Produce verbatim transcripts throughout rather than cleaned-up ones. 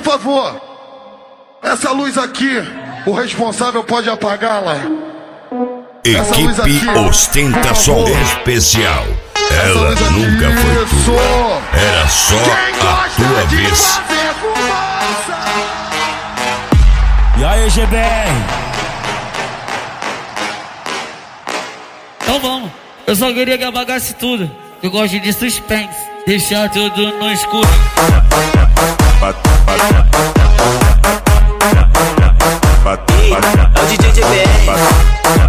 favor, essa luz aqui, o responsável pode apagá-la. Equipe Ostenta Som Especial. Ela nunca foi tua, era só a tua vez. E aí, G B R? Então vamos. Eu só queria que apagasse tudo. Eu gosto de suspense, deixar tudo no escuro. Ei, é o D J G B R.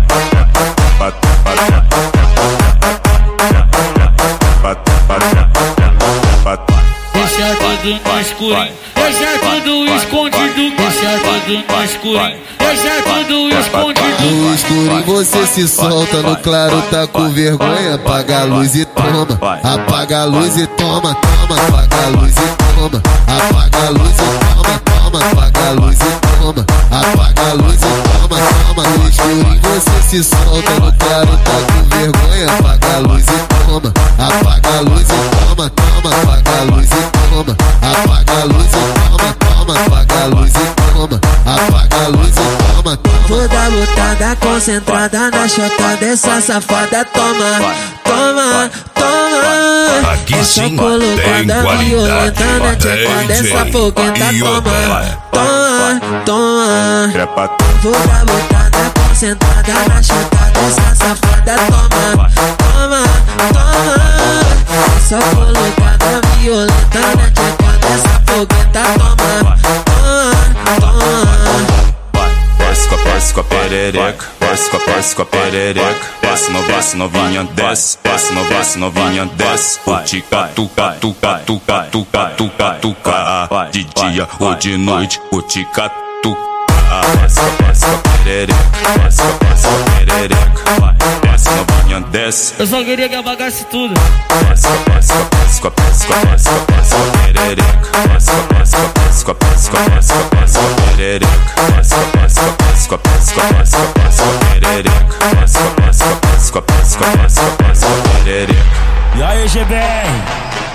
Deixa tudo no escuro, deixa tudo escondido, deixa tudo no escuro, deixa tudo escondido. No escuro você se solta, no claro tá com vergonha. Apaga a luz e toma, apaga a luz e toma, toma, apaga a luz e toma, apaga a luz e toma, toma, apaga a luz e toma, apaga a luz e toma, toma. No escuro você se solta, no claro tá com vergonha. Apaga a luz e toma, apaga a luz e toma, toma, apaga a luz e toma, apaga a luz e toma, toma, apaga a luz e toma, apaga a luz e toma, toma. Vou dar lutada concentrada na chota dessa safada. Toma, toma, toma. Aqui sim tem qualidade, na tcheca dessa fogueta. Toma, toma, toma. Vou dar lutada concentrada na chota dessa safada. Toma, toma, toma. Só colocada violenta na tcheca dessa fogueta. Toma, toma, toma. Desce com a, desce com a perereca, desce com a, desce com a perereca, desce no, desce novinha, desce, desce no, desce novinha, desce. O tica, tuca, tuca, tuca, tuca, tuca, tuca, de dia ou de noite, o tica, tuca. Desce com a, desce com a perereca, desce com a, desce com a perereca, desce novinha, desce. Eu só queria que apagasse tudo. Desce com a, desce com a, desce com a, desce com a, desce com a, desce com a perereca, desce com a, desce com a, desce com a, desce com a, desce com a, desce com a perereca, desce com a, desce com a, desce com a, desce com a, desce com a, desce com a perereca, desce com a, desce com a, desce com a, desce com a, desce com a, desce com a perereca. E aí, G B R?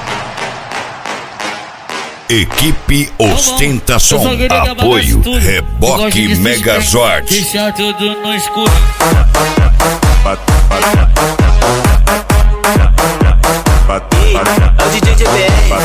Equipe Ostenta Som, apoio Reboque Megazord. Deixa tudo no escuro. Ei, é o D J G B R.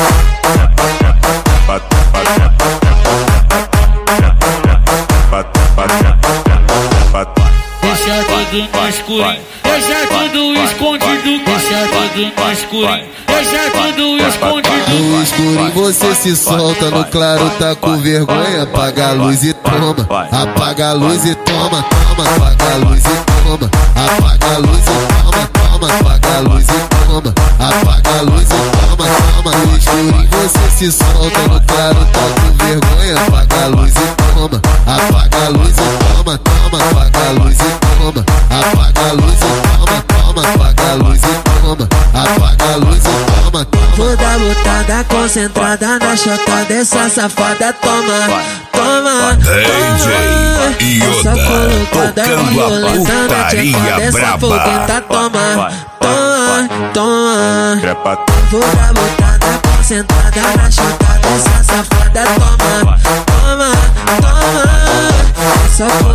Deixa tudo no escuro, deixa tudo escondido, deixa tudo no escuro, deixa tudo escondido. No escuro você se solta, no claro tá com vergonha. Apaga a luz e toma, apaga a luz e toma, toma, apaga a luz e toma, apaga a luz e toma, toma, apaga a luz e toma, apaga a luz e toma, toma. No escuro você se solta, no claro tá com vergonha. Apaga a luz e toma, apaga a luz e toma, toma, apaga a luz e toma, apaga a luz e toma, toma, apaga a luz e toma, apaga a luz e toma, toma. Vou dar lutada concentrada na chota dessa safada. Toma, toma, D J Yoda tocando a putaria braba. Fogueta. Toma, toma, toma. Vou dar lutada concentrada na chota dessa safada. Toma, toma, toma. Só